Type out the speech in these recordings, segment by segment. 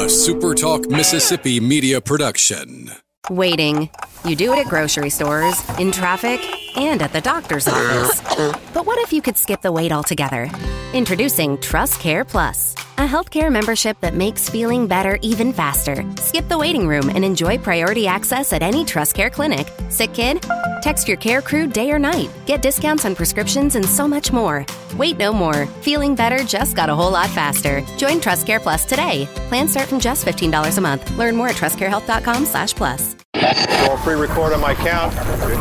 SuperTalk Mississippi media production. Waiting. You do it at grocery stores, in traffic, and at the doctor's office. But what if you could skip the wait altogether? Introducing TrustCare Plus, a healthcare membership that makes feeling better even faster. Skip the waiting room and enjoy priority access at any TrustCare clinic. Sick kid? Text your care crew day or night. Get discounts on prescriptions and so much more. Wait no more. Feeling better just got a whole lot faster. Join TrustCare Plus today. Plans start from just $15 a month. Learn more at trustcarehealth.com/plus. Roll pre-record on my count.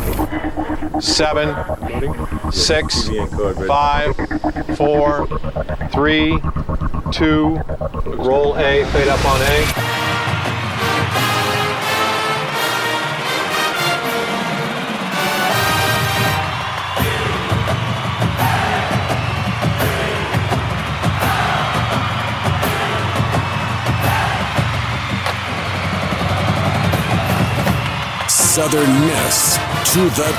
7, 6, 5, 4, 3, 2. Roll A, fade up on A. Southern Miss to the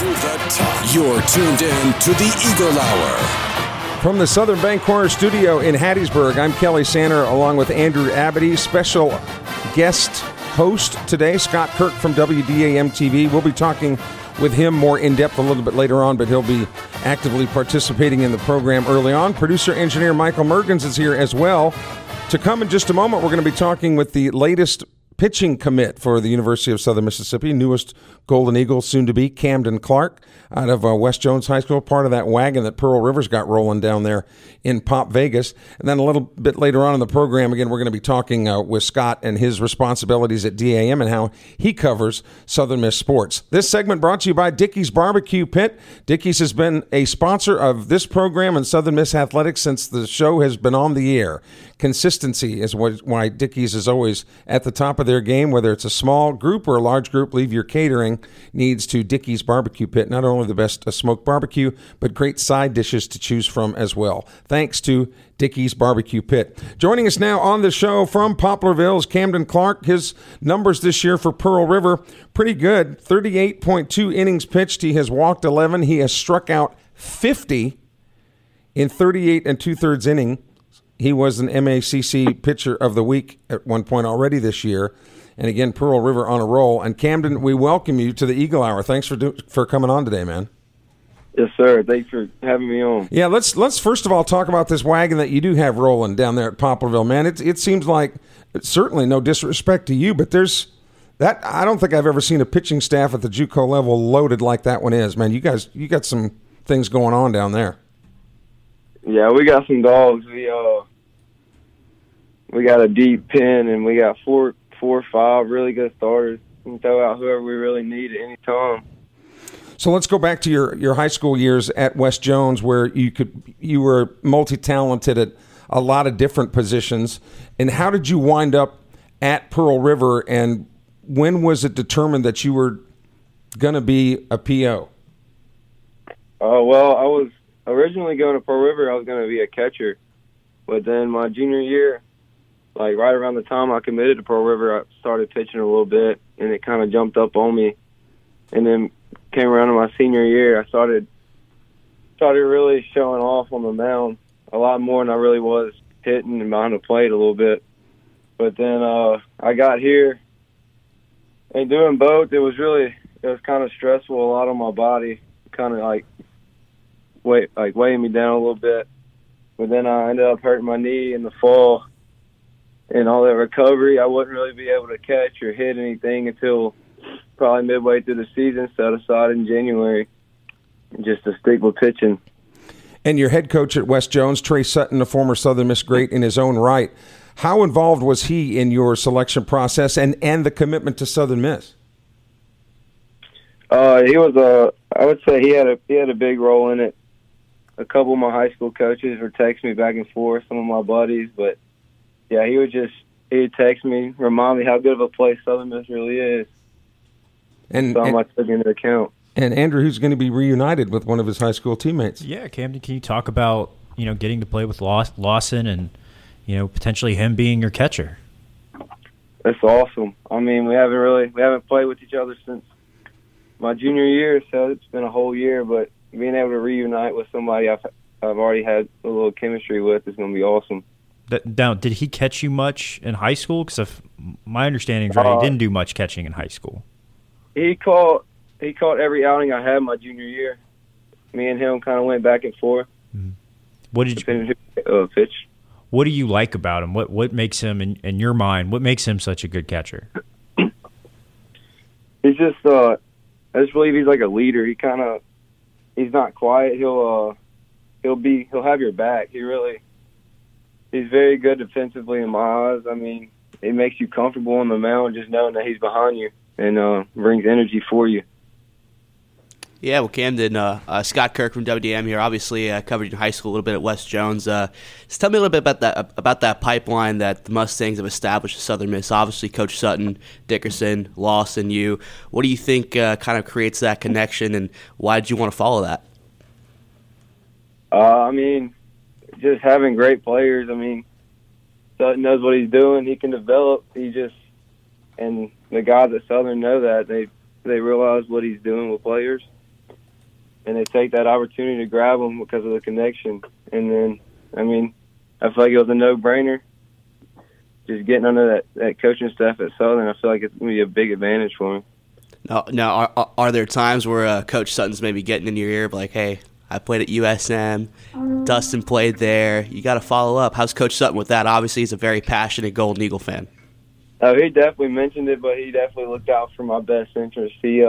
top. You're tuned in to the Eagle Hour. From the Southern Bancorp studio in Hattiesburg, I'm Kelly Sander along with Andrew Abity. Special guest host today, Scott Kirk from WDAM-TV. We'll be talking with him more in-depth a little bit later on, but he'll be actively participating in the program early on. Producer-engineer Michael Mergens is here as well. To come in just a moment, we're going to be talking with the latest pitching commit for the University of Southern Mississippi, newest Golden Eagle, soon to be Camden Clark out of West Jones High School, part of that wagon that Pearl Rivers got rolling down there in Pop Vegas. And then a little bit later on in the program, again, we're going to be talking with Scott and his responsibilities at DAM and how he covers Southern Miss sports. This segment brought to you by Dickey's Barbecue Pit. Dickey's has been a sponsor of this program and Southern Miss athletics since the show has been on the air. Consistency is why Dickey's is always at the top of their game, whether it's a small group or a large group. Leave your catering needs to Dickey's Barbecue Pit. Not only the best smoked barbecue, but great side dishes to choose from as well. Thanks to Dickey's Barbecue Pit. Joining us now on the show from Poplarville is Camden Clark. His numbers this year for Pearl River, pretty good. 38.2 innings pitched. He has walked 11. He has struck out 50 in 38 and two-thirds innings. He was an MACC Pitcher of the Week at one point already this year. And again, Pearl River on a roll. And Camden, we welcome you to the Eagle Hour. Thanks for coming on today, man. Yes, sir. Thanks for having me on. Yeah, let's first of all talk about this wagon that you do have rolling down there at Poplarville, man. It seems like, certainly no disrespect to you, but there's that. I don't think I've ever seen a pitching staff at the JUCO level loaded like that one is, man. You got some things going on down there. Yeah, we got some dogs. We got a deep pen, and we got four or five really good starters. We can throw out whoever we really need at any time. So let's go back to your high school years at West Jones, where you were multi-talented at a lot of different positions. And how did you wind up at Pearl River, and when was it determined that you were going to be a PO? Well, I was originally going to Pearl River. I was going to be a catcher, but then my junior year, like right around the time I committed to Pearl River, I started pitching a little bit, and it kind of jumped up on me. And then came around to my senior year, I started really showing off on the mound a lot more than I really was hitting and behind the plate a little bit. But then I got here, and doing both, it was kind of stressful, a lot on my body, kind of weighing me down a little bit. But then I ended up hurting my knee in the fall. And all that recovery, I wouldn't really be able to catch or hit anything until probably midway through the season, so I decided in January just to stick with pitching. And your head coach at West Jones, Trey Sutton, a former Southern Miss great in his own right, how involved was he in your selection process and the commitment to Southern Miss? He was I would say he had a big role in it. A couple of my high school coaches would text me back and forth, some of my buddies, but yeah, he'd text me, remind me how good of a place Southern Miss really is. And so I took into account. And Andrew, who's going to be reunited with one of his high school teammates. Yeah, Camden, can you talk about getting to play with Lawson and potentially him being your catcher? That's awesome. I mean, we haven't played with each other since my junior year, so it's been a whole year. But being able to reunite with somebody I've already had a little chemistry with is going to be awesome. Now, did he catch you much in high school? Because if my understanding is right, he didn't do much catching in high school. He caught every outing I had my junior year. Me and him kind of went back and forth. What did you pitch? What do you like about him? What makes him, in your mind, what makes him such a good catcher? He's just I just believe he's like a leader. He's not quiet. He'll have your back. He's very good defensively in my eyes. I mean, it makes you comfortable on the mound just knowing that he's behind you and brings energy for you. Yeah, well, Camden, Scott Kirk from WDM here. Obviously, covered in high school a little bit at West Jones. Just tell me a little bit about that pipeline that the Mustangs have established at Southern Miss. Obviously, Coach Sutton, Dickerson, Lawson, you. What do you think kind of creates that connection, and why did you want to follow that? I mean, just having great players. I mean, Sutton knows what he's doing. He can develop. And the guys at Southern know that. They realize what he's doing with players, and they take that opportunity to grab him because of the connection. And then, I mean, I feel like it was a no-brainer. Just getting under that coaching staff at Southern, I feel like it's going to be a big advantage for him. Now, are there times where Coach Sutton's maybe getting in your ear, like, hey, I played at USM, Dustin played there, you got to follow up. How's Coach Sutton with that? Obviously, he's a very passionate Golden Eagle fan. Oh, he definitely mentioned it, but he definitely looked out for my best interest. He'd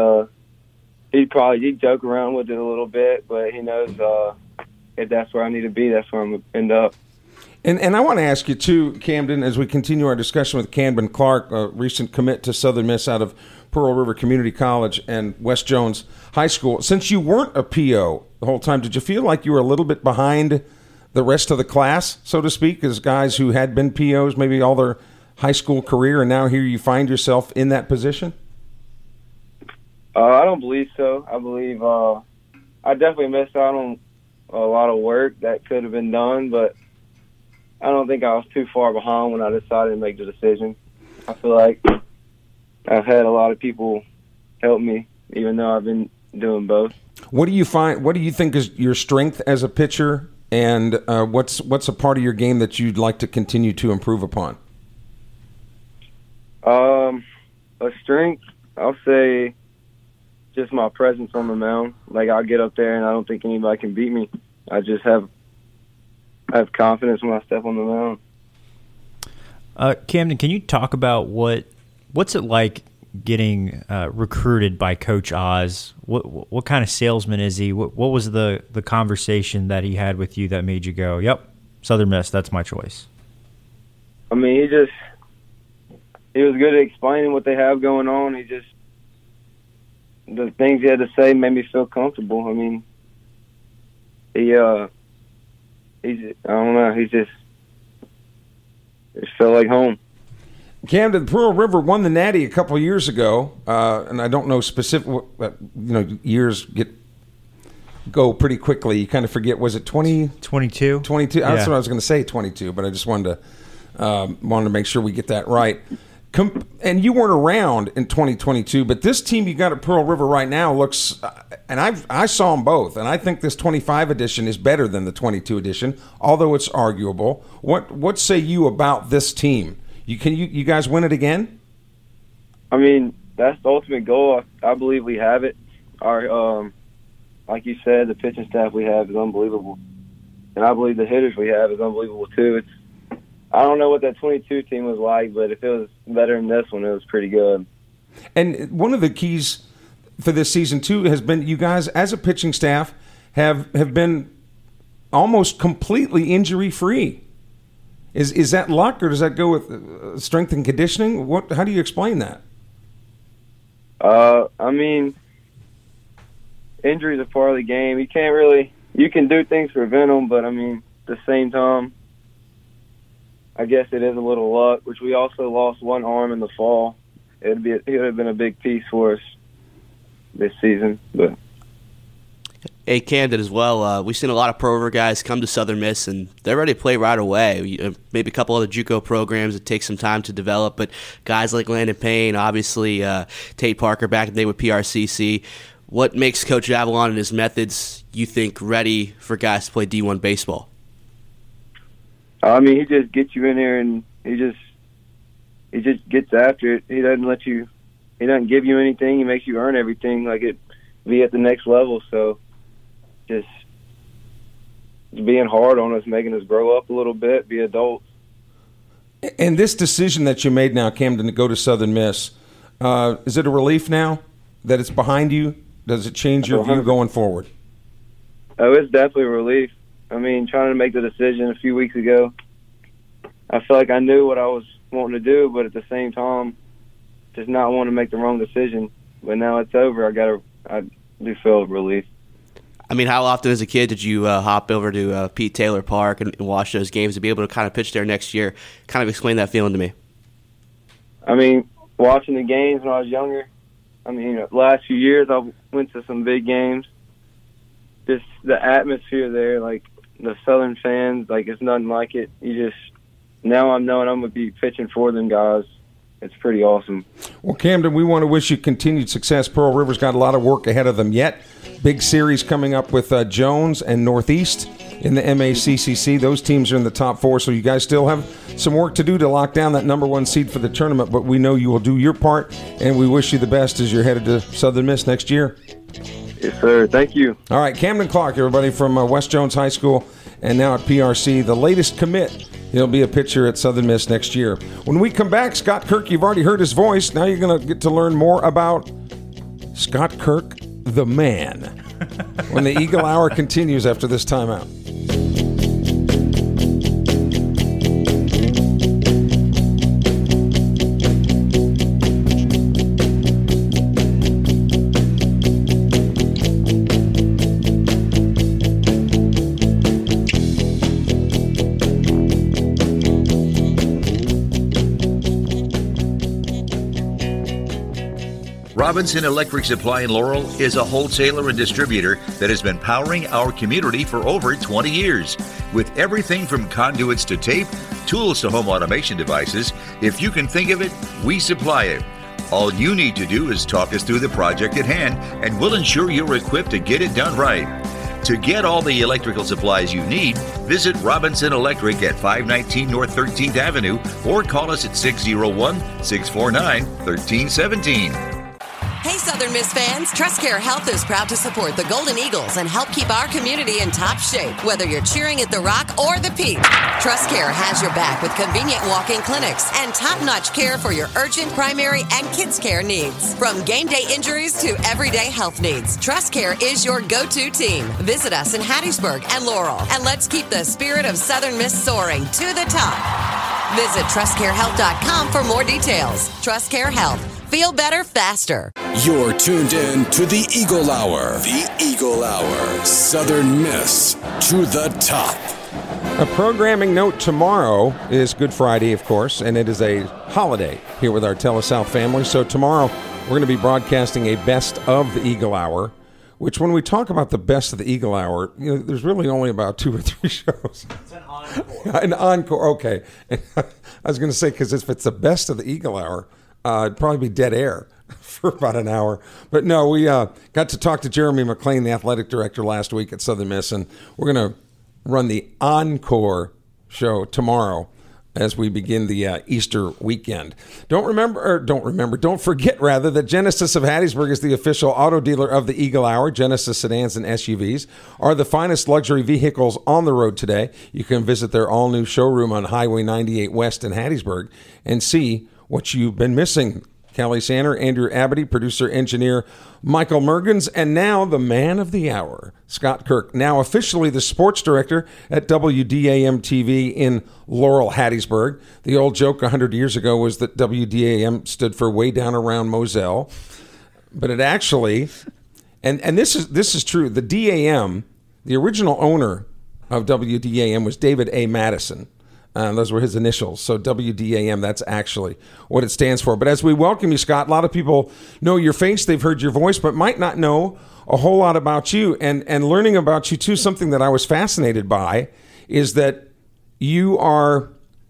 joke around with it a little bit, but he knows if that's where I need to be, that's where I'm going to end up. And I want to ask you, too, Camden, as we continue our discussion with Camden Clark, a recent commit to Southern Miss out of Pearl River Community College and West Jones High School. Since you weren't a PO the whole time, did you feel like you were a little bit behind the rest of the class, so to speak, as guys who had been POs maybe all their high school career, and now here you find yourself in that position? I don't believe so. I believe I definitely missed out on a lot of work that could have been done, but I don't think I was too far behind when I decided to make the decision. I feel like I've had a lot of people help me, even though I've been doing both. What do you think is your strength as a pitcher, and what's a part of your game that you'd like to continue to improve upon? A strength, I'll say just my presence on the mound. Like, I'll get up there and I don't think anybody can beat me. I just have confidence when I step on the mound. Camden, can you talk about what's it like getting recruited by Coach Oz? What kind of salesman is he? What was the conversation that he had with you that made you go, yep, Southern Miss, that's my choice? I mean, he was good at explaining what they have going on. The things he had to say made me feel comfortable. I mean, I don't know, it felt like home. Camden, Pearl River won the Natty a couple of years ago, and I don't know specific. Years go pretty quickly. You kind of forget. Was it 22? 22. Yeah. That's what I was going to say. 22, but I just wanted to make sure we get that right. And you weren't around in 2022, but this team you got at Pearl River right now looks, and I saw them both, and I think this 25 edition is better than the 22 edition, although it's arguable. What say you about this team? You guys win it again? I mean, that's the ultimate goal. I believe we have it. Our like you said, the pitching staff we have is unbelievable, and I believe the hitters we have is unbelievable too. I don't know what that 22 team was like, but if it was better than this one, it was pretty good. And one of the keys for this season, too, has been you guys, as a pitching staff, have been almost completely injury-free. Is that luck, or does that go with strength and conditioning? How do you explain that? I mean, injuries are part of the game. You can do things to prevent them, but, I mean, at the same time, I guess it is a little luck, which we also lost one arm in the fall. It would have been a big piece for us this season. But Hey, Camden as well. We've seen a lot of Pro River guys come to Southern Miss, and they're ready to play right away. Maybe a couple other JUCO programs that take some time to develop, but guys like Landon Payne, obviously Tate Parker back in the day with PRCC. What makes Coach Avalon and his methods, you think, ready for guys to play D1 baseball? I mean, he just gets you in there, and he just gets after it. He doesn't give you anything. He makes you earn everything, like it be at the next level. So just being hard on us, making us grow up a little bit, be adults. And this decision that you made now, Camden, to go to Southern Miss, is it a relief now that it's behind you? Does it change your view going forward? Oh, it's definitely a relief. I mean, trying to make the decision a few weeks ago, I feel like I knew what I was wanting to do, but at the same time, just not want to make the wrong decision. But now it's over. I do feel relief. I mean, how often as a kid did you hop over to Pete Taylor Park and watch those games to be able to kind of pitch there next year? Kind of explain that feeling to me. I mean, watching the games when I was younger, I mean, the last few years I went to some big games. Just the atmosphere there, like the Southern fans, like it's nothing like it. Now I'm knowing I'm going to be pitching for them guys. It's pretty awesome. Well, Camden, we want to wish you continued success. Pearl River's got a lot of work ahead of them yet. Big series coming up with Jones and Northeast in the MACCC. Those teams are in the top 4, so you guys still have some work to do to lock down that number 1 seed for the tournament, but we know you will do your part, and we wish you the best as you're headed to Southern Miss next year. Yes, sir. Thank you. All right, Camden Clark, everybody, from West Jones High School and now at PRC, the latest commit. He'll be a pitcher at Southern Miss next year. When we come back, Scott Kirk, you've already heard his voice. Now you're going to get to learn more about Scott Kirk, the man, when the Eagle Hour continues after this timeout. Robinson Electric Supply in Laurel is a wholesaler and distributor that has been powering our community for over 20 years. With everything from conduits to tape, tools to home automation devices, if you can think of it, we supply it. All you need to do is talk us through the project at hand, and we'll ensure you're equipped to get it done right. To get all the electrical supplies you need, visit Robinson Electric at 519 North 13th Avenue or call us at 601-649-1317. Hey, Southern Miss fans, TrustCare Health is proud to support the Golden Eagles and help keep our community in top shape, whether you're cheering at the Rock or the Peak. TrustCare has your back with convenient walk-in clinics and top-notch care for your urgent, primary, and kids' care needs. From game day injuries to everyday health needs, TrustCare is your go-to team. Visit us in Hattiesburg and Laurel, and let's keep the spirit of Southern Miss soaring to the top. Visit TrustCareHealth.com for more details. TrustCare Health. Feel better faster. You're tuned in to the Eagle Hour. The Eagle Hour. Southern Miss to the top. A programming note: tomorrow is Good Friday, of course, and it is a holiday here with our TeleSouth family. So tomorrow we're going to be broadcasting a Best of the Eagle Hour, which when we talk about the Best of the Eagle Hour, you know, there's really only about 2 or 3 shows. It's an encore. An encore, okay. I was going to say, because if it's the Best of the Eagle Hour, it'd probably be dead air for about an hour. But no, we got to talk to Jeremy McLean, the athletic director, last week at Southern Miss, and we're going to run the encore show tomorrow as we begin the Easter weekend. Don't forget that Genesis of Hattiesburg is the official auto dealer of the Eagle Hour. Genesis sedans and SUVs are the finest luxury vehicles on the road today. You can visit their all-new showroom on Highway 98 West in Hattiesburg and see what you've been missing. Kelly Sander, Andrew Abity, producer, engineer Michael Mergens, and now the man of the hour, Scott Kirk, now officially the sports director at WDAM-TV in Laurel, Hattiesburg. The old joke 100 years ago was that WDAM stood for way down around Moselle, but it actually, and this is true, the DAM, the original owner of WDAM was David A. Madison. Those were his initials. So WDAM, that's actually what it stands for. But as we welcome you, Scott, a lot of people know your face. They've heard your voice, but might not know a whole lot about you. And learning about you, too, something that I was fascinated by is that you are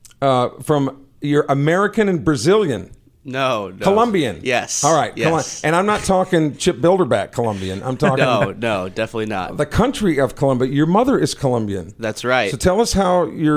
you're American and Brazilian. No. Colombian. Yes. All right. Yes. And I'm not talking Chip Bilderback Colombian. I'm talking No, definitely not. the country of Colombia. Your mother is Colombian. That's right. So tell us how your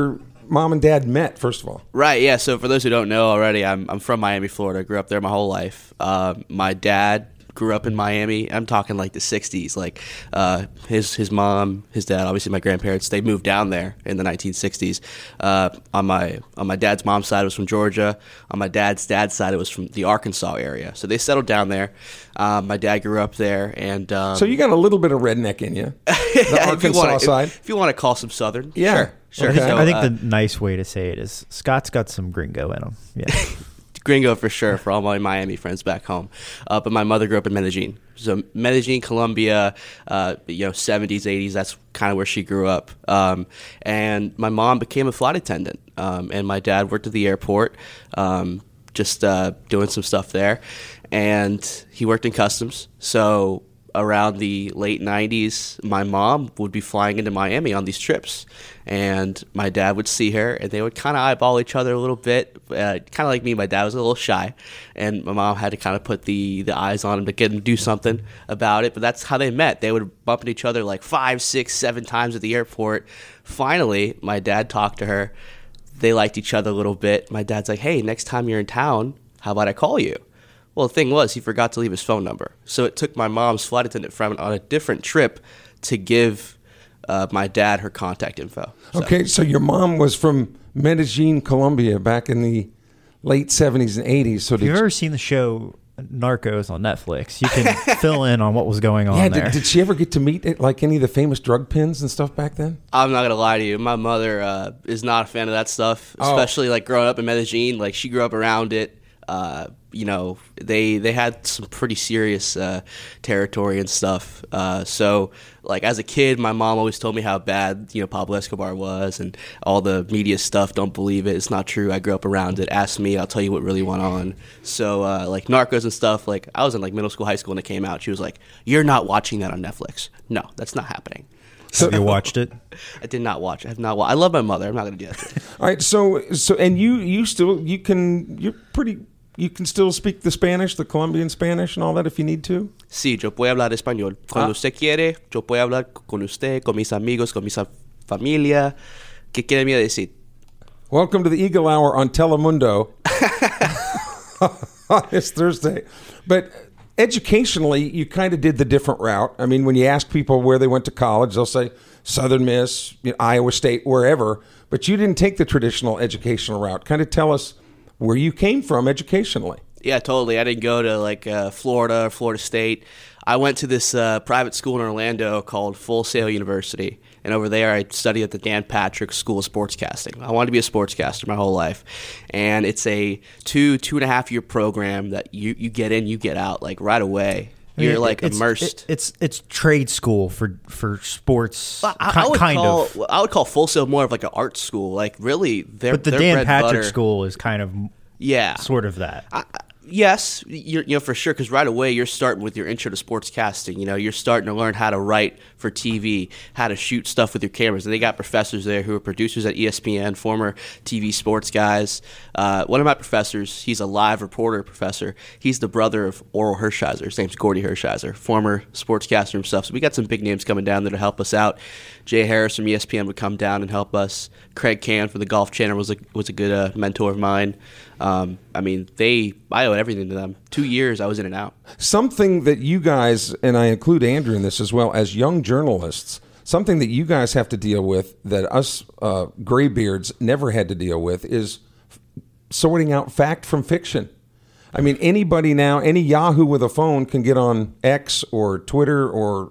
mom and dad met, first of all. Right, yeah. So for those who don't know already, I'm from Miami, Florida. I grew up there my whole life. My dad grew up in Miami. I'm talking like the 60s. Like his mom, his dad, obviously my grandparents, they moved down there in the 1960s. On my dad's mom's side, it was from Georgia. On my dad's side, it was from the Arkansas area. So they settled down there. My dad grew up there, and so you got a little bit of redneck in you. The Arkansas side. If you want to call some Southern, yeah, sure. Okay. So, I think the nice way to say it is Scott's got some gringo in him. Yeah. Gringo for sure for all my Miami friends back home. But my mother grew up in Medellin. So Medellin, Colombia, 70s, 80s, that's kind of where she grew up. And my mom became a flight attendant. And my dad worked at the airport, just doing some stuff there. And he worked in customs. So around the late 90s, my mom would be flying into Miami on these trips. And my dad would see her, and they would kind of eyeball each other a little bit. Kind of like me, my dad was a little shy. And my mom had to kind of put the eyes on him to get him to do something about it. But that's how they met. They would bump into each other like 5, 6, 7 times at the airport. Finally, my dad talked to her. They liked each other a little bit. My dad's like, hey, next time you're in town, how about I call you? Well, the thing was, he forgot to leave his phone number. So it took my mom's flight attendant friend on a different trip to give my dad her contact info. Okay, so your mom was from Medellin, Colombia, back in the late 70s and 80s. So If you've ever seen the show Narcos on Netflix, you can fill in on what was going on there. Did she ever get to meet like any of the famous drug pins and stuff back then? I'm not going to lie to you. My mother is not a fan of that stuff, especially like growing up in Medellin. Like she grew up around it. They had some pretty serious territory and stuff. So, like as a kid, my mom always told me how bad Pablo Escobar was, and all the media stuff. Don't believe it; it's not true. I grew up around it. Ask me, I'll tell you what really went on. So, like Narcos and stuff. Like I was in like middle school, high school when it came out. She was like, "You're not watching that on Netflix." No, that's not happening. Have you watched it? I did not watch. I have not watched. I love my mother. I'm not going to do that to her. All right. So, and you can still speak the Spanish, the Colombian Spanish, and all that if you need to. Sí, yo puedo hablar español. Cuando usted quiere, yo puedo hablar con usted, con mis amigos, con mi familia. ¿Qué quiere me decir? Welcome to the Eagle Hour on Telemundo. It's Thursday, but educationally, you kind of did the different route. I mean, when you ask people where they went to college, they'll say Southern Miss, Iowa State, wherever. But you didn't take the traditional educational route. Kind of tell us where you came from educationally. Yeah, totally. I didn't go to like Florida or Florida State. I went to this private school in Orlando called Full Sail University. And over there, I studied at the Dan Patrick School of Sportscasting. I wanted to be a sportscaster my whole life. And it's a 2.5 year program that you get in, you get out like right away. You're like immersed. It's trade school for sports. I would call Full Sail more of like an art school. Like really, but the Dan Patrick School is kind of sort of that. Yes, for sure, because right away you're starting with your intro to sportscasting. You're starting to learn how to write for TV, how to shoot stuff with your cameras. And they got professors there who are producers at ESPN, former TV sports guys. One of my professors, he's a live reporter professor. He's the brother of Oral Hershiser. His name's Gordy Hershiser, former sportscaster himself. So we got some big names coming down there to help us out. Jay Harris from ESPN would come down and help us. Craig Can from the Golf Channel was a good mentor of mine. I owe everything to them. 2 years I was in and out. Something that you guys, and I include Andrew in this as well, as young journalists, something that you guys have to deal with that us graybeards never had to deal with is sorting out fact from fiction. I mean, anybody now, any Yahoo with a phone can get on X or Twitter or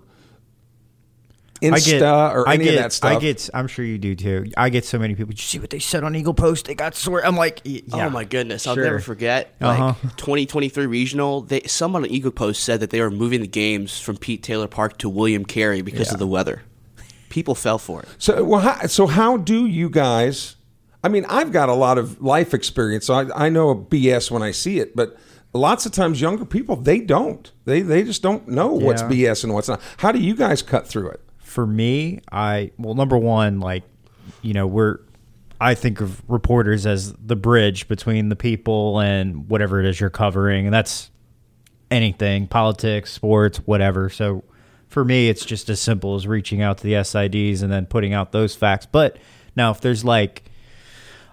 Insta or any of that stuff. I'm sure you do too. I get so many people. Did you see what they said on Eagle Post? They got swear. I'm like, yeah. Oh my goodness, sure. I'll never forget. Like 2023 regional, someone on Eagle Post said that they were moving the games from Pete Taylor Park to William Carey because of the weather. People fell for it. So how do you guys? I mean, I've got a lot of life experience, so I know BS when I see it, but lots of times younger people, they don't. They just don't know what's BS and what's not. How do you guys cut through it? For me, number one, I think of reporters as the bridge between the people and whatever it is you're covering, and that's anything, politics, sports, whatever. So for me, it's just as simple as reaching out to the SIDs and then putting out those facts. But now if there's like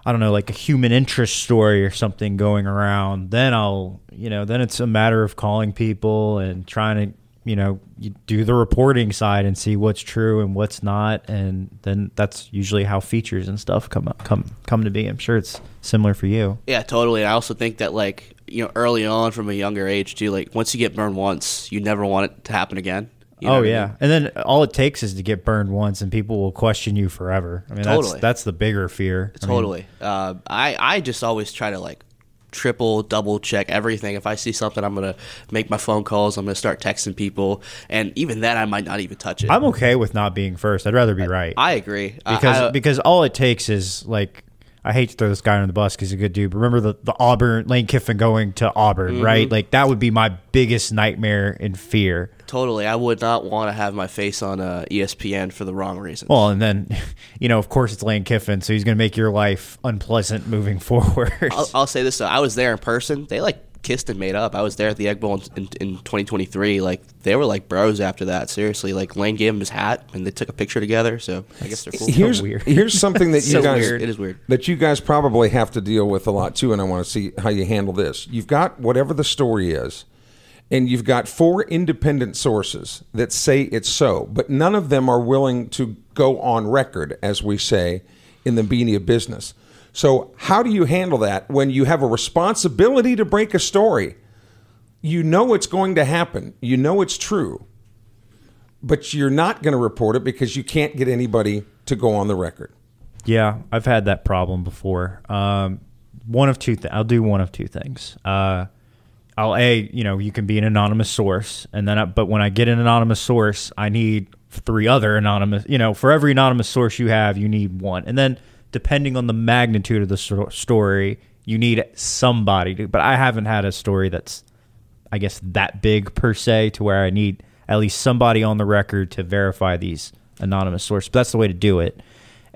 I don't know, like a human interest story or something going around, then then it's a matter of calling people and trying to, you do the reporting side and see what's true and what's not, and then that's usually how features and stuff come to be. I'm sure it's similar for you. Yeah, totally. I also think that early on from a younger age too, like once you get burned once, you never want it to happen again. You know what I mean? And then all it takes is to get burned once, and people will question you forever. I mean, totally. That's the bigger fear. Totally. I just always try to triple, double check everything. If I see something, I'm gonna make my phone calls. I'm gonna start texting people, and even then, I might not even touch it. I'm okay with not being first. I'd rather be right. I agree because all it takes is I hate to throw this guy on the bus because he's a good dude. But remember the Auburn, Lane Kiffin going to Auburn, right? Like that would be my biggest nightmare and fear. Totally. I would not want to have my face on ESPN for the wrong reasons. Well, and then, of course it's Lane Kiffin, so he's going to make your life unpleasant moving forward. I'll say this, though. I was there in person. They, kissed and made up. I was there at the Egg Bowl in 2023. They were bros after that. Seriously. Lane gave him his hat, and they took a picture together, so I guess they're cool. Here's something that you guys... Weird. It is weird. That you guys probably have to deal with a lot, too, and I want to see how you handle this. You've got whatever the story is, and you've got 4 independent sources that say it's so, but none of them are willing to go on record, as we say, in the media business. So how do you handle that when you have a responsibility to break a story? You know it's going to happen. You know it's true. But you're not going to report it because you can't get anybody to go on the record. Yeah, I've had that problem before. One of two things. I'll do one of two things. You can be an anonymous source, and then but when I get an anonymous source, I need 3 other anonymous. For every anonymous source you have, you need one, and then depending on the magnitude of the story, you need somebody to. But I haven't had a story that's, I guess, that big per se to where I need at least somebody on the record to verify these anonymous sources. But that's the way to do it.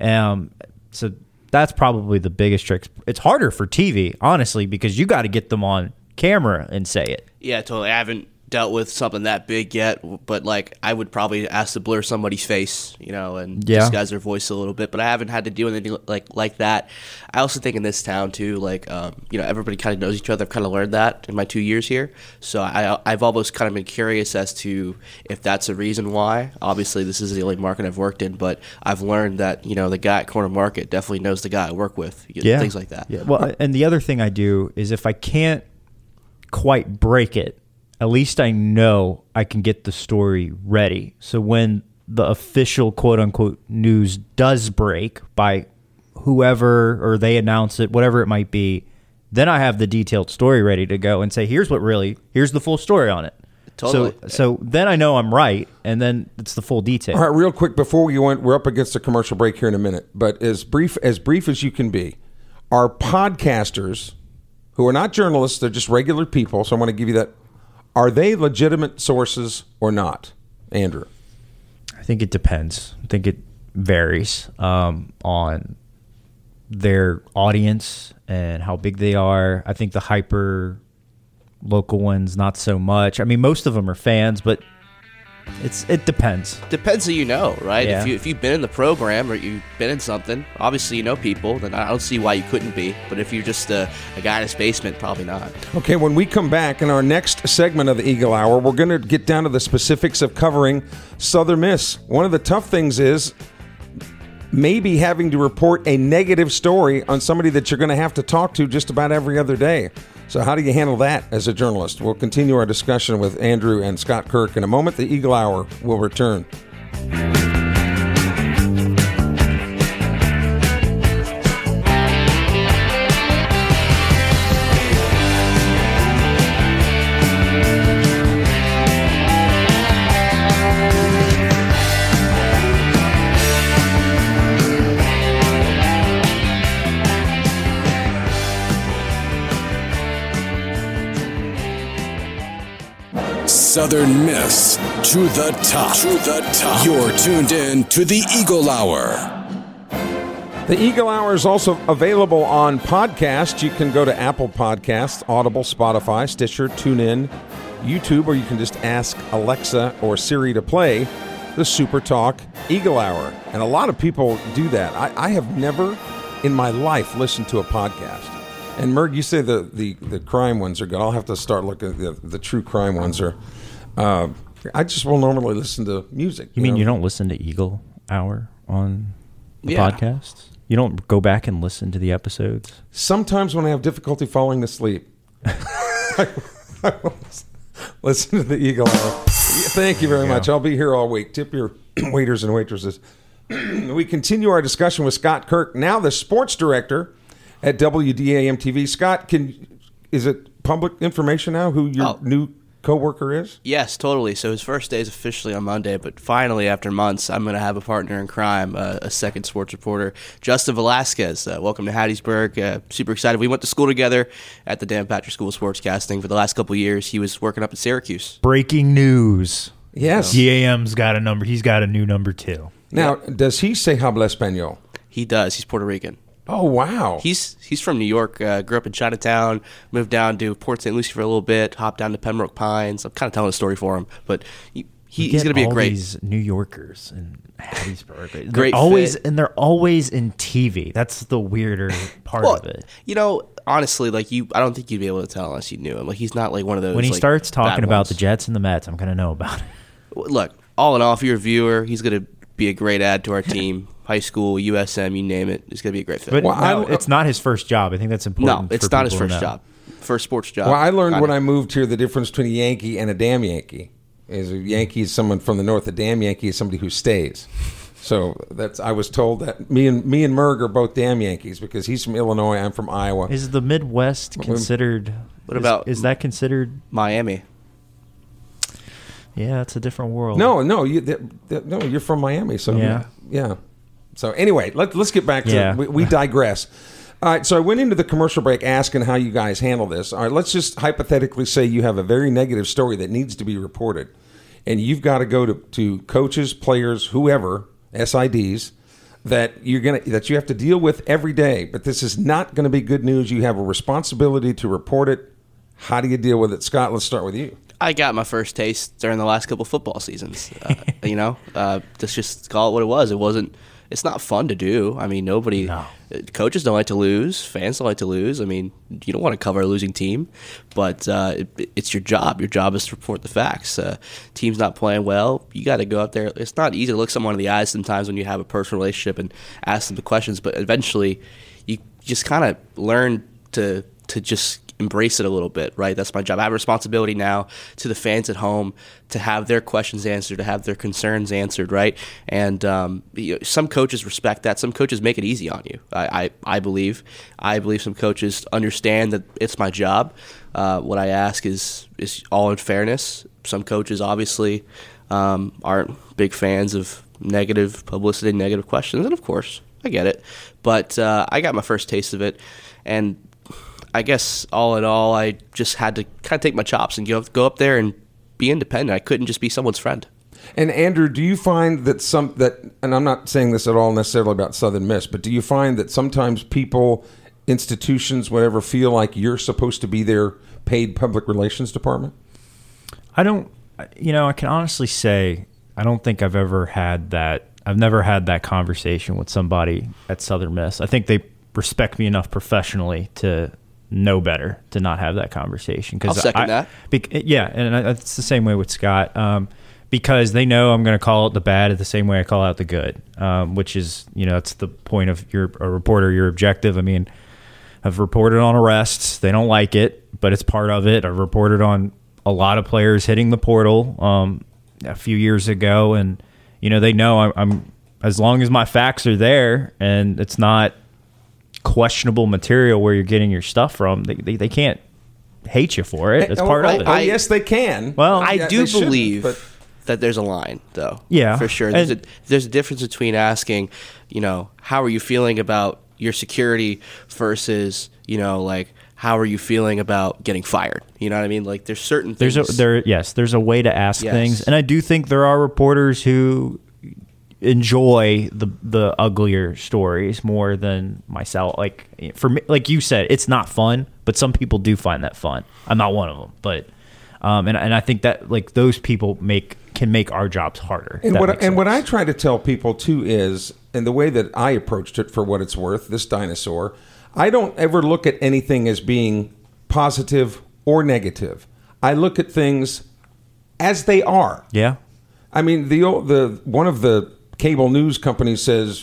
So that's probably the biggest trick. It's harder for TV, honestly, because you got to get them on camera and say it. Yeah, totally. I haven't dealt with something that big yet, but I would probably ask to blur somebody's face, and disguise their voice a little bit, but I haven't had to do anything like that. I also think in this town too, everybody kind of knows each other. I've kind of learned that in my 2 years here, so I've almost kind of been curious as to if that's a reason why. Obviously this is the only market I've worked in, but I've learned that the guy at Corner Market definitely knows the guy I work with, things like that. Yeah. Well, and the other thing I do is if I can't quite break it, at least I know I can get the story ready. So when the official quote-unquote news does break by whoever, or they announce it, whatever it might be, then I have the detailed story ready to go and say, here's the full story on it. Totally. So then I know I'm right, and then it's the full detail. All right, real quick, before we went, we're up against a commercial break here in a minute, but as brief as you can be, are podcasters who are not journalists, they're just regular people, so I want to give you that. Are they legitimate sources or not, Andrew? I think it depends. I think it varies on their audience and how big they are. I think the hyper local ones, not so much. I mean, most of them are fans, but it depends. Depends who you know, right? Yeah. If you've been in the program or you've been in something, obviously you know people, then I don't see why you couldn't be. But if you're just a guy in his basement, probably not. Okay, when we come back in our next segment of the Eagle Hour, we're going to get down to the specifics of covering Southern Miss. One of the tough things is maybe having to report a negative story on somebody that you're going to have to talk to just about every other day. So how do you handle that as a journalist? We'll continue our discussion with Andrew and Scott Kirk in a moment. The Eagle Hour will return. Southern Miss to the top. To the top. You're tuned in to the Eagle Hour. The Eagle Hour is also available on podcast. You can go to Apple Podcasts, Audible, Spotify, Stitcher, TuneIn, YouTube, or you can just ask Alexa or Siri to play the Super Talk Eagle Hour. And a lot of people do that. I have never in my life listened to a podcast. And Merg, you say the crime ones are good. I'll have to start looking at the true crime ones are. I just will normally listen to music. You mean you don't listen to Eagle Hour on the podcast? You don't go back and listen to the episodes? Sometimes when I have difficulty falling asleep, I will listen to the Eagle Hour. Thank you very much. I'll be here all week. Tip your waiters and waitresses. We continue our discussion with Scott Kirk, now the sports director at WDAM-TV. Scott, is it public information now who your new co-worker is? Yes, totally. So his first day is officially on Monday, but finally, after months, I'm going to have a partner in crime, a second sports reporter, Justin Velasquez. Welcome to Hattiesburg. Super excited. We went to school together at the Dan Patrick School of Sportscasting for the last couple of years. He was working up at Syracuse. Breaking news. Yes. DAM's got a number. He's got a new number 2. Now, does he say habla español? He does. He's Puerto Rican. Oh, wow. He's from New York, grew up in Chinatown, moved down to Port St. Lucie for a little bit, hopped down to Pembroke Pines. I'm kind of telling a story for him, but he's going to be a great... these New Yorkers in Hattiesburg. Great fit. And they're always in TV. That's the weirder part of it. You know, honestly, I don't think you'd be able to tell unless you knew him. Like, he's not like one of those... When he starts talking about ones. the Jets and the Mets, I'm going to know about it. Look, all in all, if you're a viewer, he's going to be a great add to our team. High school, USM, you name it. It's going to be a great fit. But it's not his first job. I think that's important. No, it's not his first job. First sports job. Well, I learned when I moved here the difference between a Yankee and a damn Yankee. Is a Yankee is someone from the north. A damn Yankee is somebody who stays. So I was told that me and Merg are both damn Yankees because he's from Illinois. I'm from Iowa. Is the Midwest considered? Is that considered Miami? Yeah, it's a different world. No, you're from Miami. So yeah. So anyway, let's get back to it. We digress. All right, so I went into the commercial break asking how you guys handle this. All right, let's just hypothetically say you have a very negative story that needs to be reported, and you've got to go to coaches, players, whoever, SIDs, that you have to deal with every day. But this is not going to be good news. You have a responsibility to report it. How do you deal with it? Scott, let's start with you. I got my first taste during the last couple of football seasons. Let's just call it what it was. It's not fun to do. I mean, coaches don't like to lose. Fans don't like to lose. I mean, you don't want to cover a losing team, but it's your job. Your job is to report the facts. Team's not playing well. You got to go out there. It's not easy to look someone in the eyes sometimes when you have a personal relationship and ask them the questions, but eventually you just kind of learn to just embrace it a little bit, right? That's my job. I have a responsibility now to the fans at home to have their questions answered, to have their concerns answered, right? And some coaches respect that. Some coaches make it easy on you. I believe some coaches understand that it's my job. What I ask is all in fairness. Some coaches obviously aren't big fans of negative publicity, negative questions, and of course, I get it. But I got my first taste of it, and I guess all in all, I just had to kind of take my chops and go up there and be independent. I couldn't just be someone's friend. And Andrew, do you find that and I'm not saying this at all necessarily about Southern Miss, but do you find that sometimes people, institutions, whatever, feel like you're supposed to be their paid public relations department? I can honestly say I don't think I've ever had that. I've never had that conversation with somebody at Southern Miss. I think they respect me enough professionally to know better to not have that conversation. I'll second that. And it's the same way with Scott, because they know I'm going to call out the bad the same way I call out the good, which is, it's the point of you're a reporter, you're objective. I mean, I've reported on arrests. They don't like it, but it's part of it. I've reported on a lot of players hitting the portal a few years ago, and, they know I'm as long as my facts are there and it's not questionable material where you're getting your stuff from, they can't hate you for it. It's part of it. Yes, they can. Well, I do believe that there's a line, though. Yeah, for sure. There's a difference between asking, how are you feeling about your security versus, how are you feeling about getting fired? You know what I mean? Like, there's certain things. There's a way to ask things, and I do think there are reporters who enjoy the uglier stories more than myself. Like, for me, like you said, it's not fun, but some people do find that fun. I'm not one of them, but and I think that like those people can make our jobs harder. And what I try to tell people too is and the way that I approached it, for what it's worth, this dinosaur, I don't ever look at anything as being positive or negative. I look at things as they are. Yeah. I mean, the one of the cable news companies says,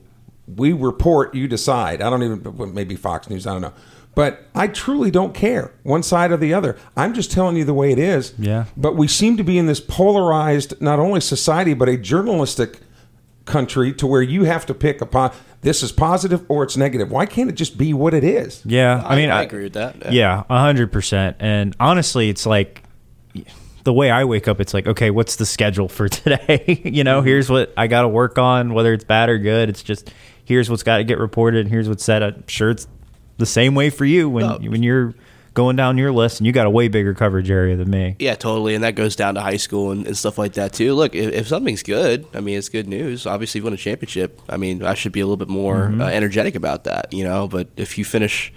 we report, you decide. I don't even, maybe Fox News, I don't know. But I truly don't care, one side or the other. I'm just telling you the way it is. Yeah. But we seem to be in this polarized, not only society, but a journalistic country to where you have to pick this is positive or it's negative. Why can't it just be what it is? Yeah. I mean, I agree with that. Yeah, 100%. And honestly, it's like, the way I wake up, it's like, okay, what's the schedule for today? Here's what I got to work on, whether it's bad or good. It's just, here's what's got to get reported and here's what's said. I'm sure it's the same way for you when you're going down your list, and you got a way bigger coverage area than me. Yeah, totally. And that goes down to high school and stuff like that too. Look, if something's good, I mean, it's good news. Obviously, you won a championship. I mean, I should be a little bit more energetic about that, But if you finish,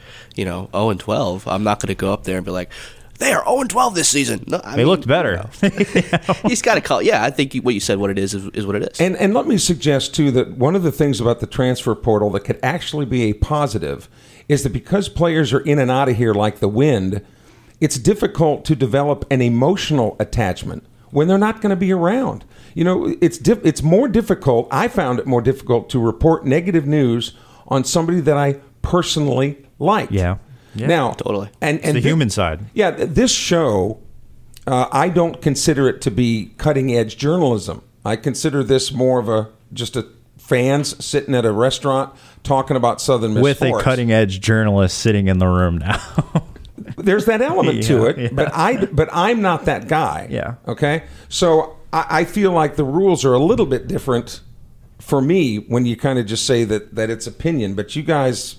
0-12, I'm not going to go up there and be like, they are 0-12 this season. No, they looked better. He's got to call. Yeah, I think what you said, what it is what it is. And let me suggest, too, that one of the things about the transfer portal that could actually be a positive is that because players are in and out of here like the wind, it's difficult to develop an emotional attachment when they're not going to be around. It's more difficult. I found it more difficult to report negative news on somebody that I personally liked. Yeah. Now, totally. And the human side. Yeah, this show, I don't consider it to be cutting edge journalism. I consider this more of just a fans sitting at a restaurant talking about Southern Miss with Forest. A cutting edge journalist sitting in the room now. There's that element to it, but I'm not that guy. Yeah. Okay. So I feel like the rules are a little bit different for me when you kind of just say that it's opinion, but you guys.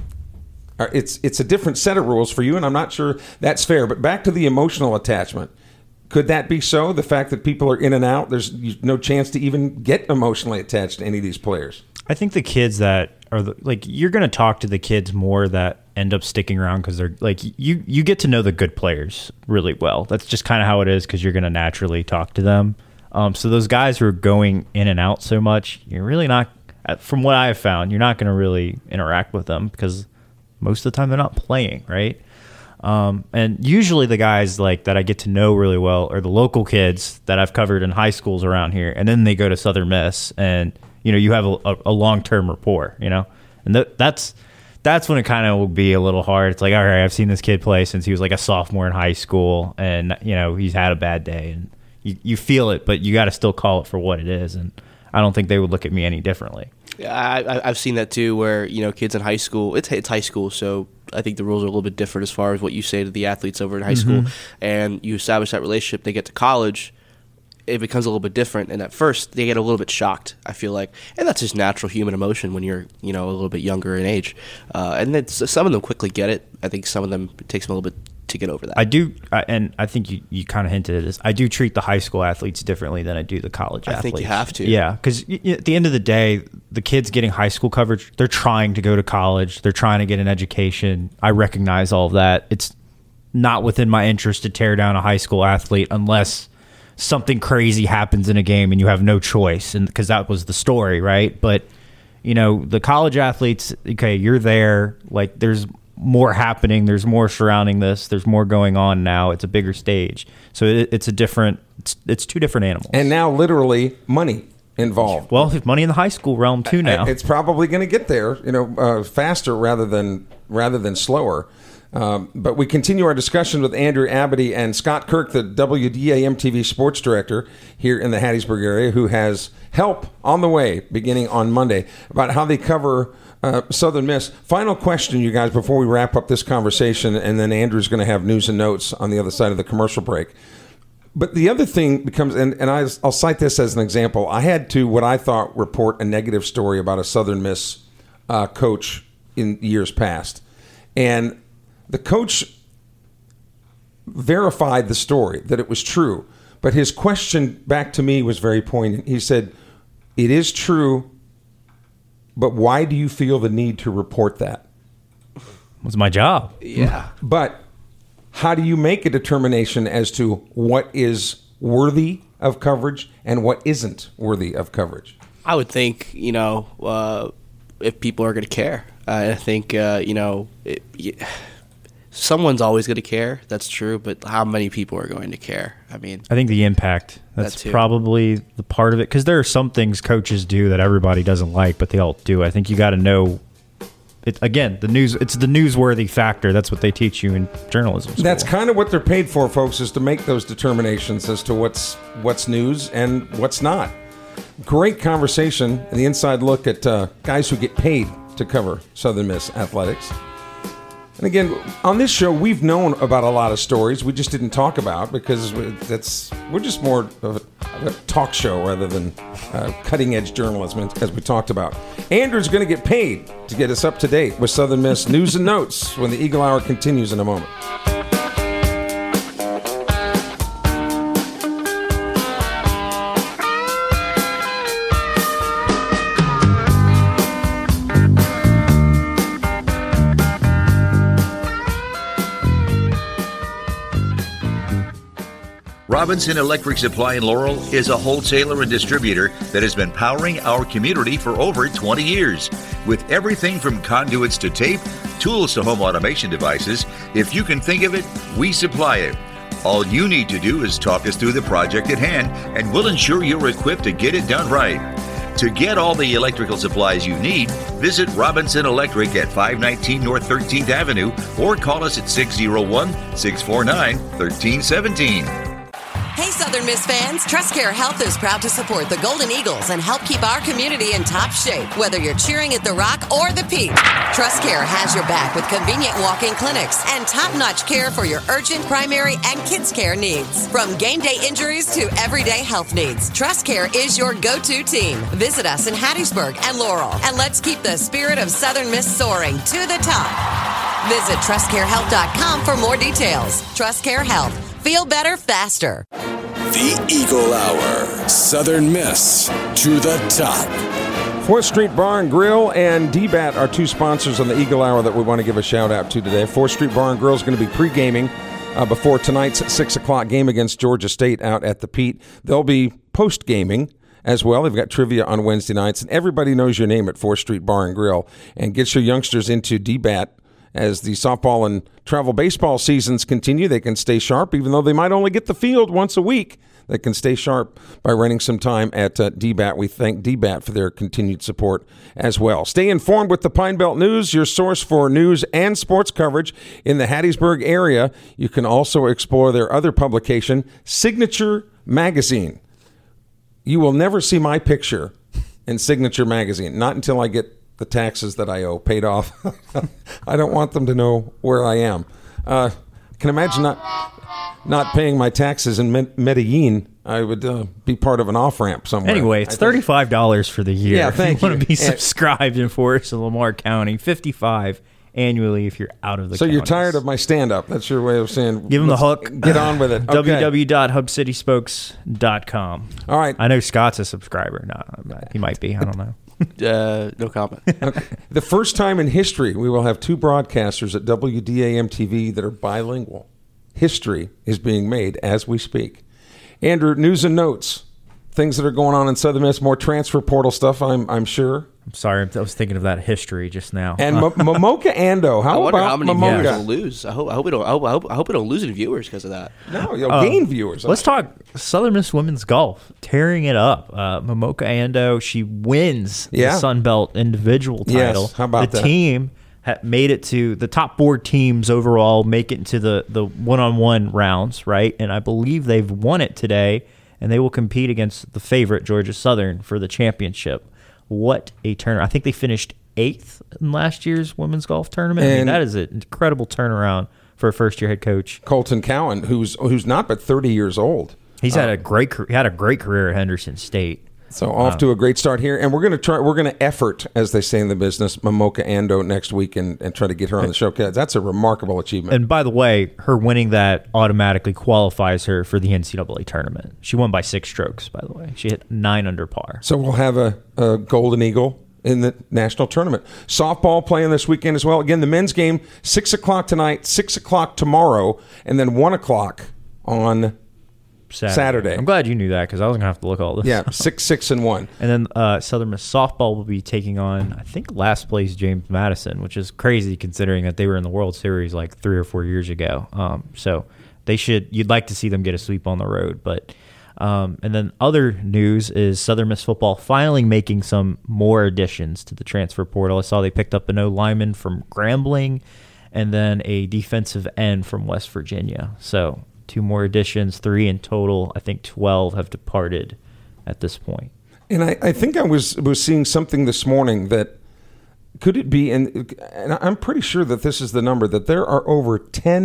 It's a different set of rules for you, and I'm not sure that's fair. But back to the emotional attachment. Could that be so? The fact that people are in and out, there's no chance to even get emotionally attached to any of these players. I think the kids that are you're going to talk to the kids more that end up sticking around because they're like you get to know the good players really well. That's just kind of how it is because you're going to naturally talk to them. So those guys who are going in and out so much, you're really not. From what I've found, you're not going to really interact with them because most of the time they're not playing, right? And usually the guys that I get to know really well are the local kids that I've covered in high schools around here, and then they go to Southern Miss, and you have a long-term rapport, and that's when it kind of will be a little hard. It's like, all right, I've seen this kid play since he was like a sophomore in high school, and he's had a bad day, and you feel it, but you got to still call it for what it is, and I don't think they would look at me any differently. Yeah, I've seen that too, where kids in high school. It's high school, so I think the rules are a little bit different as far as what you say to the athletes over in high school, and you establish that relationship. They get to college, it becomes a little bit different, and at first they get a little bit shocked. I feel like, and that's just natural human emotion when you're a little bit younger in age, and then some of them quickly get it. I think some of them it takes them a little bit to get over that. I do, and I think you kind of hinted at this. I do treat the high school athletes differently than I do the college athletes. I think you have to. Yeah, because at the end of the day, the kids getting high school coverage, they're trying to go to college. They're trying to get an education. I recognize all of that. It's not within my interest to tear down a high school athlete unless something crazy happens in a game and you have no choice, and because that was the story, right? But the college athletes, okay, you're there. There's more happening. There's more surrounding this. There's more going on now. It's a bigger stage. So it's two different animals. And now literally money involved. Well, money in the high school realm too now. It's probably going to get there, faster rather than slower. But we continue our discussion with Andrew Abity and Scott Kirk, the WDAM-TV sports director here in the Hattiesburg area, who has help on the way beginning on Monday about how they cover Southern Miss. Final question, you guys, before we wrap up this conversation, and then Andrew's going to have news and notes on the other side of the commercial break. But the other thing becomes, and I'll cite this as an example. I had to, what I thought, report a negative story about a Southern Miss coach in years past. And the coach verified the story, that it was true. But his question back to me was very poignant. He said, it is true, but why do you feel the need to report that? It was my job. Yeah. But how do you make a determination as to what is worthy of coverage and what isn't worthy of coverage? I would think, if people are going to care. I think, someone's always going to care. That's true. But how many people are going to care? I think the impact. That's probably the part of it. Because there are some things coaches do that everybody doesn't like, but they all do. I think you got to know. Again, the news. It's the newsworthy factor. That's what they teach you in journalism school. That's kind of what they're paid for, folks, is to make those determinations as to what's news and what's not. Great conversation and the inside look at guys who get paid to cover Southern Miss athletics. And again, on this show, we've known about a lot of stories we just didn't talk about because we're just more of a talk show rather than cutting-edge journalism, as we talked about. Andrew's going to get paid to get us up to date with Southern Miss news and notes when the Eagle Hour continues in a moment. Robinson Electric Supply in Laurel is a wholesaler and distributor that has been powering our community for over 20 years. With everything from conduits to tape, tools to home automation devices, if you can think of it, we supply it. All you need to do is talk us through the project at hand, and we'll ensure you're equipped to get it done right. To get all the electrical supplies you need, visit Robinson Electric at 519 North 13th Avenue or call us at 601-649-1317. Hey, Southern Miss fans, TrustCare Health is proud to support the Golden Eagles and help keep our community in top shape, whether you're cheering at the Rock or the Peak. TrustCare has your back with convenient walk-in clinics and top-notch care for your urgent, primary, and kids' care needs. From game day injuries to everyday health needs, TrustCare is your go-to team. Visit us in Hattiesburg and Laurel, and let's keep the spirit of Southern Miss soaring to the top. Visit TrustCareHealth.com for more details. TrustCare Health. Feel better faster. The Eagle Hour. Southern Miss to the top. 4th Street Bar and Grill and DBAT are two sponsors on the Eagle Hour that we want to give a shout out to today. 4th Street Bar and Grill is going to be pre-gaming before tonight's 6 o'clock game against Georgia State out at the Pete. They'll be post-gaming as well. They've got trivia on Wednesday nights, and everybody knows your name at 4th Street Bar and Grill. And get your youngsters into DBAT. As the softball and travel baseball seasons continue, they can stay sharp, even though they might only get the field once a week. They can stay sharp by running some time at DBAT. We thank DBAT for their continued support as well. Stay informed with the Pine Belt News, your source for news and sports coverage in the Hattiesburg area. You can also explore their other publication, Signature Magazine. You will never see my picture in Signature Magazine, not until I get the taxes that I owe paid off. I don't want them to know where I am. Can imagine not paying my taxes in Medellin. I would be part of an off-ramp somewhere. Anyway, it's $35 for the year. Yeah, thank you. You want to be And- subscribed in Forest and Lamar County. $55 annually if you're out of the So you're counties. tired of my stand-up. That's your way of saying, Give them the let's hook. Get on with it. Okay. www.hubcityspokes.com. All right. I know Scott's a subscriber. No, he might be. I don't know. No comment. The first time in history we will have two broadcasters at WDAM-TV that are bilingual. History is being made as we speak. Andrew, news and notes. Things that are going on in Southern Miss, more transfer portal stuff, I'm sure. I'm sorry. I was thinking of that history just now. And Momoka Ando. I wonder how many viewers Momoka? will lose. I hope it don't lose any viewers because of that. No, you'll gain viewers. Let's talk Southern Miss women's golf, tearing it up. Momoka Ando, she wins the Sun Belt individual title. Yes, how about the that? team made it to the top 4 teams overall, make it into the one-on-one rounds, right? And I believe they've won it today, and they will compete against the favorite, Georgia Southern, for the championship. What a turnaround. I think they finished 8th in last year's women's golf tournament. I mean, And- that is an incredible turnaround for a first-year head coach. Colton Cowan, who's not but 30 years old. He's had a great career at Henderson State. So off to a great start here, and we're going to effort, as they say in the business, Momoka Ando next week and try to get her on the show. 'Cause that's a remarkable achievement. And by the way, her winning that automatically qualifies her for the NCAA tournament. She won by 6 strokes, by the way. She hit 9 under par. So we'll have a Golden Eagle in the national tournament. Softball playing this weekend as well. Again, the men's game, 6 o'clock tonight, 6 o'clock tomorrow, and then 1 o'clock on Saturday. I'm glad you knew that because I was going to have to look all this. Yeah, 6-6-1. And then Southern Miss softball will be taking on, I think, last place James Madison, which is crazy considering that they were in the World Series like 3 or 4 years ago. So you'd like to see them get a sweep on the road. But and then other news is Southern Miss football finally making some more additions to the transfer portal. I saw they picked up an O-lineman from Grambling and then a defensive end from West Virginia. So 2 more additions, 3 in total. I think 12 have departed at this point. And I think I was seeing something this morning that could it be, and I'm pretty sure that this is the number, that there are over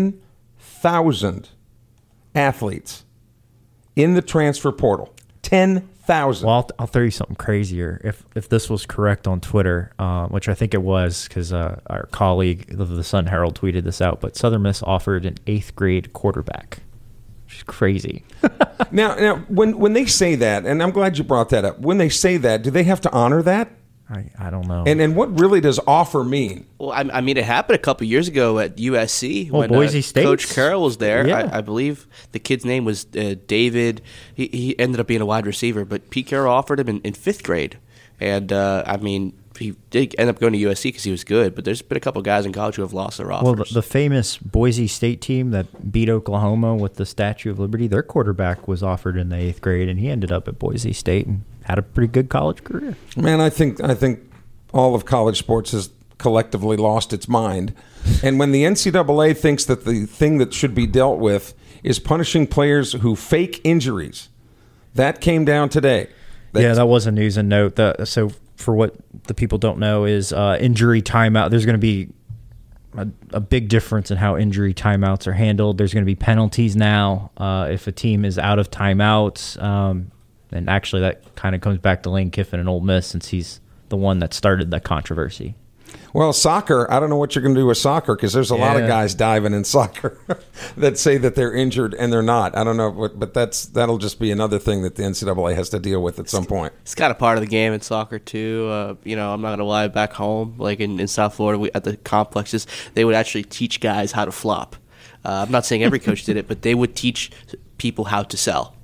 10,000 athletes in the transfer portal. 10,000. Well, I'll throw you something crazier. If this was correct on Twitter, which I think it was because our colleague of the Sun Herald tweeted this out, but Southern Miss offered an 8th grade quarterback. Which is crazy. Now, when they say that, and I'm glad you brought that up, when they say that, do they have to honor that? I don't know. And what really does offer mean? Well, I mean, it happened a couple years ago at USC when Boise State. Coach Carroll was there. Yeah. I believe the kid's name was David. He ended up being a wide receiver, but Pete Carroll offered him in 5th grade. And, I mean, he did end up going to USC because he was good, but there's been a couple guys in college who have lost their offers. Well, the famous Boise State team that beat Oklahoma with the Statue of Liberty, their quarterback was offered in the 8th grade, and he ended up at Boise State and had a pretty good college career. Man, I think all of college sports has collectively lost its mind. And when the NCAA thinks that the thing that should be dealt with is punishing players who fake injuries, that came down today. That was a news and note. So for what the people don't know is injury timeout. There's going to be a big difference in how injury timeouts are handled. There's going to be penalties now if a team is out of timeouts. And actually that kind of comes back to Lane Kiffin and Ole Miss since he's the one that started the controversy. Well, soccer, I don't know what you're going to do with soccer because there's a lot of guys diving in soccer that say that they're injured and they're not. I don't know, but that'll just be another thing that the NCAA has to deal with at some point. It's kind of part of the game in soccer, too. I'm not going to lie, back home, like in South Florida, at the complexes, they would actually teach guys how to flop. I'm not saying every coach did it, but they would teach people how to sell.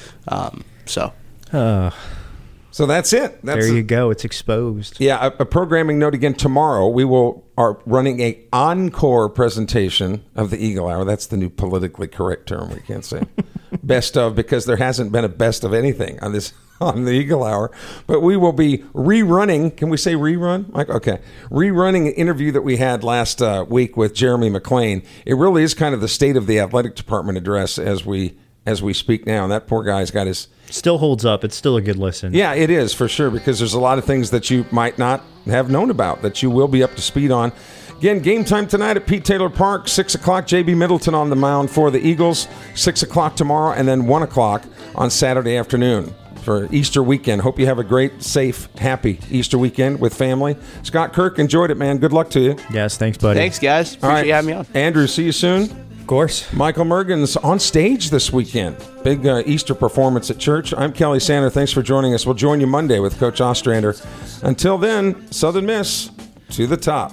So that's it. There you go. It's exposed. Yeah, a programming note again. Tomorrow we are running a encore presentation of the Eagle Hour. That's the new politically correct term. We can't say best of because there hasn't been a best of anything on the Eagle Hour. But we will be rerunning. Can we say rerun? Okay. Rerunning an interview that we had last week with Jeremy McClain. It really is kind of the state of the athletic department address as we speak now. And that poor guy's got his... Still holds up. It's still a good listen. Yeah, it is for sure because there's a lot of things that you might not have known about that you will be up to speed on. Again, game time tonight at Pete Taylor Park, 6 o'clock. J.B. Middleton on the mound for the Eagles, 6 o'clock tomorrow, and then 1 o'clock on Saturday afternoon for Easter weekend. Hope you have a great, safe, happy Easter weekend with family. Scott Kirk, enjoyed it, man. Good luck to you. Yes, thanks, buddy. Thanks, guys. Appreciate you having me on. Andrew, see you soon. Of course. Michael Mergen's on stage this weekend. Big Easter performance at church. I'm Kelly Sander. Thanks for joining us. We'll join you Monday with Coach Ostrander. Until then, Southern Miss to the top.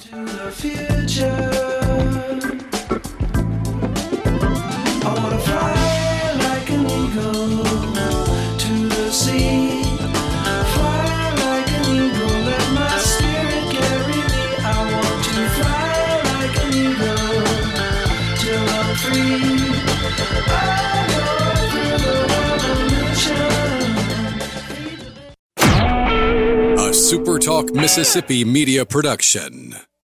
SuperTalk Mississippi Media Production.